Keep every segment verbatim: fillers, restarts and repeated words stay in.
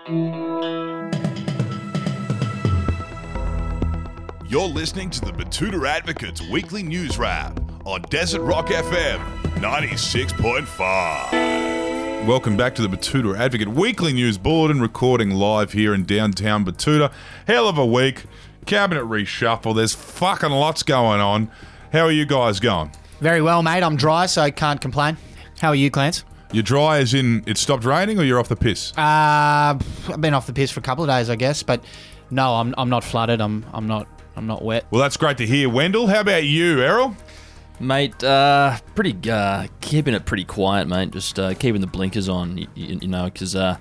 You're listening to the Betoota Advocates Weekly News Wrap on Desert Rock F M ninety-six point five. Welcome back to the Betoota Advocate Weekly News Bulletin, recording live here in downtown Betoota. Hell of a week. Cabinet reshuffle. There's fucking lots going on. How are you guys going? Very well, mate. I'm dry, so I can't complain. How are you, Clance? You're dry as in it stopped raining, or you're off the piss? Uh, I've been off the piss for a couple of days, I guess, but no, I'm I'm not flooded. I'm I'm not I'm not wet. Well, that's great to hear, Wendell. How about you, Errol? Mate, uh, pretty uh, keeping it pretty quiet, mate. Just uh, keeping the blinkers on, you, you know, because uh,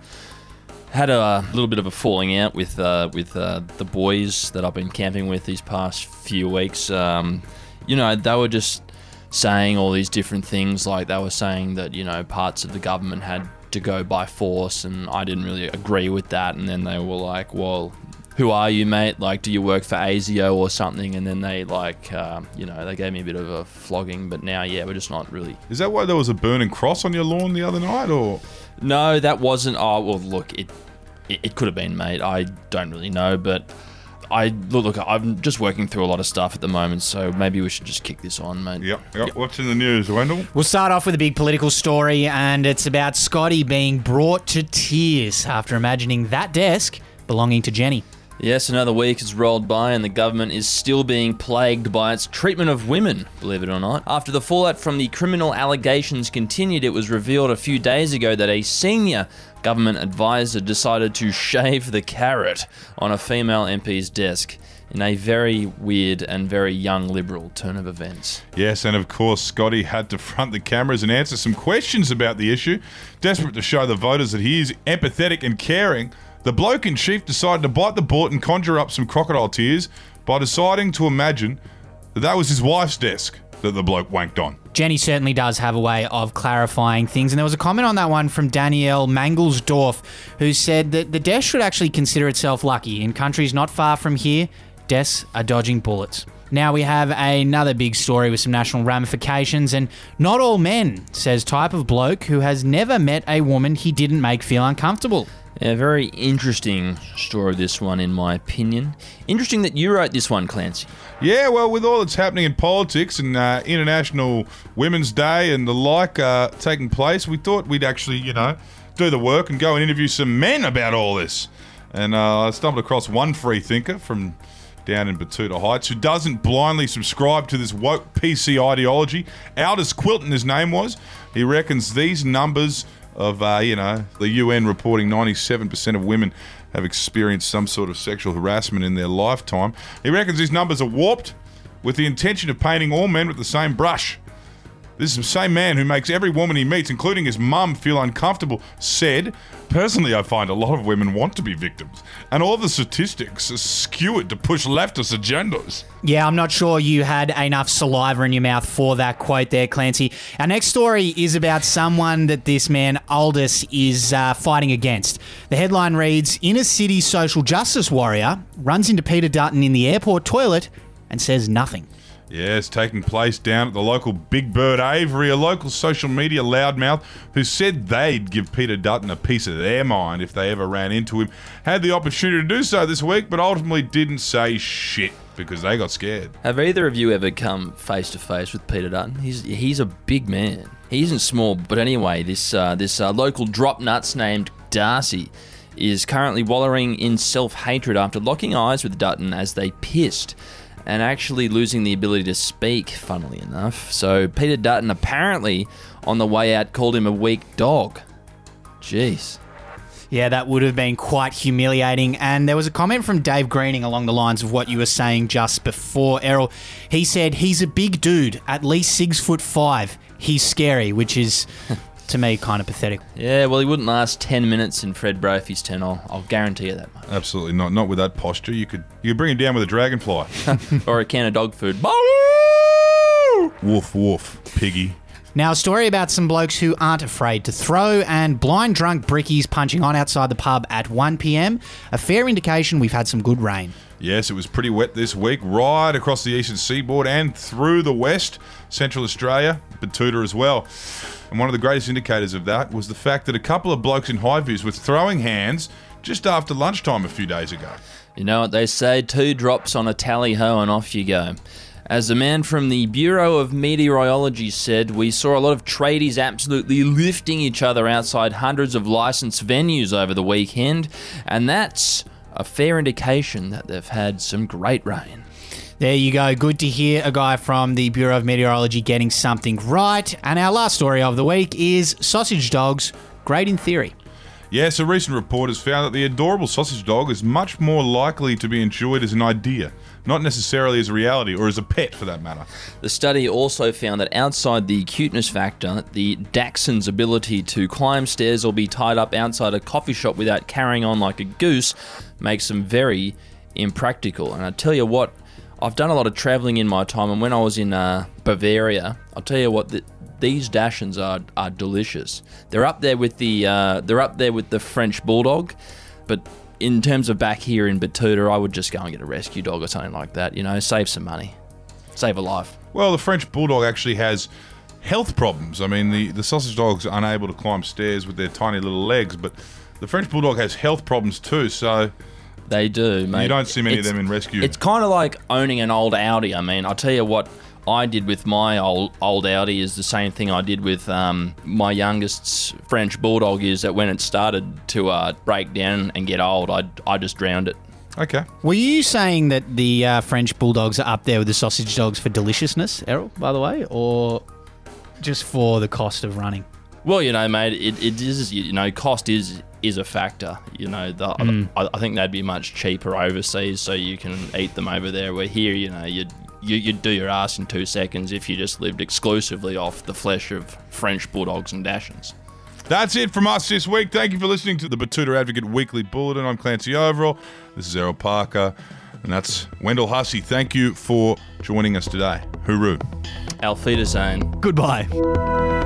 had a little bit of a falling out with uh, with uh, the boys that I've been camping with these past few weeks. Um, you know, they were just saying all these different things, like they were saying that, you know, parts of the government had to go by force, and I didn't really agree with that. And then they were like, well, who are you, mate? Like, do you work for ASIO or something? And then they, like, um, you know, they gave me a bit of a flogging. But now, yeah, we're just not really... Is that why there was a burning cross on your lawn the other night, or...? No, that wasn't... Oh, well, look, it it, it could have been, mate. I don't really know, but... I look, look, I'm just working through a lot of stuff at the moment, so maybe we should just kick this on, mate. Yep, yep. yep. What's in the news, Wendell? We'll start off with a big political story, and it's about Scotty being brought to tears after imagining that desk belonging to Jenny. Yes, another week has rolled by and the government is still being plagued by its treatment of women, believe it or not. After the fallout from the criminal allegations continued, it was revealed a few days ago that a senior government advisor decided to shave the carrot on a female M P's desk in a very weird and very young Liberal turn of events. Yes, and of course Scotty had to front the cameras and answer some questions about the issue. Desperate to show the voters that he is empathetic and caring, the bloke in chief decided to bite the bullet and conjure up some crocodile tears by deciding to imagine that that was his wife's desk that the bloke wanked on. Jenny certainly does have a way of clarifying things, and there was a comment on that one from Danielle Mangelsdorf, who said that the desk should actually consider itself lucky. In countries not far from here, desks are dodging bullets. Now we have another big story with some national ramifications, and not all men, says type of bloke who has never met a woman he didn't make feel uncomfortable. Yeah, very interesting story, this one, in my opinion. Interesting that you wrote this one, Clancy. Yeah, well, with all that's happening in politics and uh, International Women's Day and the like uh, taking place, we thought we'd actually, you know, do the work and go and interview some men about all this. And uh, I stumbled across one free thinker from down in Betoota Heights who doesn't blindly subscribe to this woke P C ideology. Aldous Quilton, his name was. He reckons these numbers of, uh, you know, the U N reporting ninety-seven percent of women have experienced some sort of sexual harassment in their lifetime. He reckons these numbers are warped with the intention of painting all men with the same brush. This is the same man who makes every woman he meets, including his mum, feel uncomfortable, said, "Personally, I find a lot of women want to be victims, and all the statistics are skewed to push leftist agendas." Yeah, I'm not sure you had enough saliva in your mouth for that quote there, Clancy. Our next story is about someone that this man, Aldous, is uh, fighting against. The headline reads, "Inner city social justice warrior runs into Peter Dutton in the airport toilet and says nothing." Yeah, it's taking place down at the local Big Bird Avery, a local social media loudmouth who said they'd give Peter Dutton a piece of their mind if they ever ran into him. Had the opportunity to do so this week, but ultimately didn't say shit because they got scared. Have either of you ever come face to face with Peter Dutton? He's he's a big man. He isn't small, but anyway, this uh, this uh, local drop nuts named Darcy is currently wallowing in self-hatred after locking eyes with Dutton as they pissed, and actually losing the ability to speak, funnily enough. So Peter Dutton apparently on the way out called him a weak dog. Jeez. Yeah, that would have been quite humiliating. And there was a comment from Dave Greening along the lines of what you were saying just before, Errol. He said, "He's a big dude, at least six foot five. He's scary," which is, to me, kind of pathetic. Yeah, well, he wouldn't last ten minutes in Fred Brophy's ten. I'll, I'll guarantee you that much. Absolutely not. Not with that posture. You could you could bring him down with a dragonfly. Or a can of dog food. Woof, woof, piggy. Now, a story about some blokes who aren't afraid to throw and blind drunk brickies punching on outside the pub at one p.m. A fair indication we've had some good rain. Yes, it was pretty wet this week, right across the eastern seaboard and through the west, Central Australia, Betoota as well. And one of the greatest indicators of that was the fact that a couple of blokes in high vis were throwing hands just after lunchtime a few days ago. You know what they say, two drops on a tally-ho and off you go. As the man from the Bureau of Meteorology said, we saw a lot of tradies absolutely lifting each other outside hundreds of licensed venues over the weekend, and that's a fair indication that they've had some great rain. There you go. Good to hear a guy from the Bureau of Meteorology getting something right. And our last story of the week is sausage dogs, great in theory. Yes, a recent report has found that the adorable sausage dog is much more likely to be enjoyed as an idea, not necessarily as a reality or as a pet for that matter. The study also found that outside the cuteness factor, the Dachshund's ability to climb stairs or be tied up outside a coffee shop without carrying on like a goose makes them very impractical. And I tell you what, I've done a lot of travelling in my time, and when I was in uh, Bavaria, I'll tell you what, the, these Dachshunds are are delicious. They're up there with the uh, they're up there with the French Bulldog, but in terms of back here in Batuta, I would just go and get a rescue dog or something like that. You know, save some money, save a life. Well, the French Bulldog actually has health problems. I mean, the, the sausage dog's unable to climb stairs with their tiny little legs, but the French Bulldog has health problems too, so... They do, mate. You don't see many It's- of them in rescue. It's kind of like owning an old Audi. I mean, I'll tell you what I did with my old old Audi is the same thing I did with um, my youngest's French Bulldog, is that when it started to uh, break down and get old, I, I just drowned it. Okay. Were you saying that the uh, French Bulldogs are up there with the sausage dogs for deliciousness, Errol, by the way, or just for the cost of running? Well, you know, mate, it, it is, you know, cost is is a factor. You know, the, Mm. I, I think they'd be much cheaper overseas, so you can eat them over there. Where here, you know, you'd, you, you'd do your ass in two seconds if you just lived exclusively off the flesh of French Bulldogs and Dachshunds. That's it from us this week. Thank you for listening to the Batuta Advocate Weekly Bulletin. I'm Clancy Overall. This is Errol Parker. And that's Wendell Hussey. Thank you for joining us today. Hooroo. Auf Wiedersehen. Goodbye.